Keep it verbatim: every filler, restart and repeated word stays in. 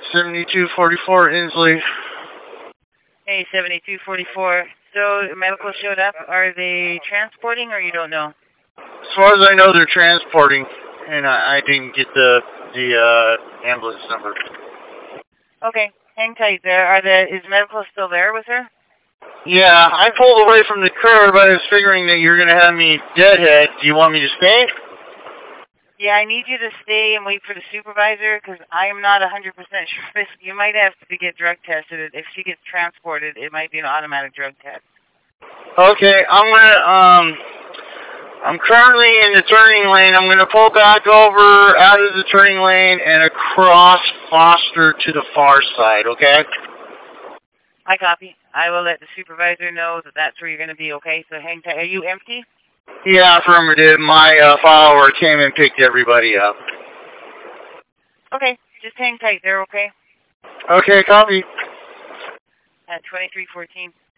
seventy-two forty-four Inslee. Hey, seventy-two forty-four. So, medical showed up. Are they transporting or you don't know? As far as I know, they're transporting, and I, I didn't get the the uh, ambulance number. Okay, hang tight there. Are the is medical still there with her? Yeah, I pulled away from the curb. I was figuring that you're going to have me deadhead. Do you want me to stay? Yeah, I need you to stay and wait for the supervisor because I am not one hundred percent sure. This, you might have to get drug tested. If she gets transported, it might be an automatic drug test. Okay, I'm going to, um, I'm currently in the turning lane. I'm going to pull back over out of the turning lane and across Foster to the far side, okay? I copy. I will let the supervisor know that that's where you're going to be, okay? So hang tight. Are you empty? Yeah, affirmative. My uh, follower came and picked everybody up. Okay, just hang tight there, okay? Okay, copy. At twenty-three fourteen.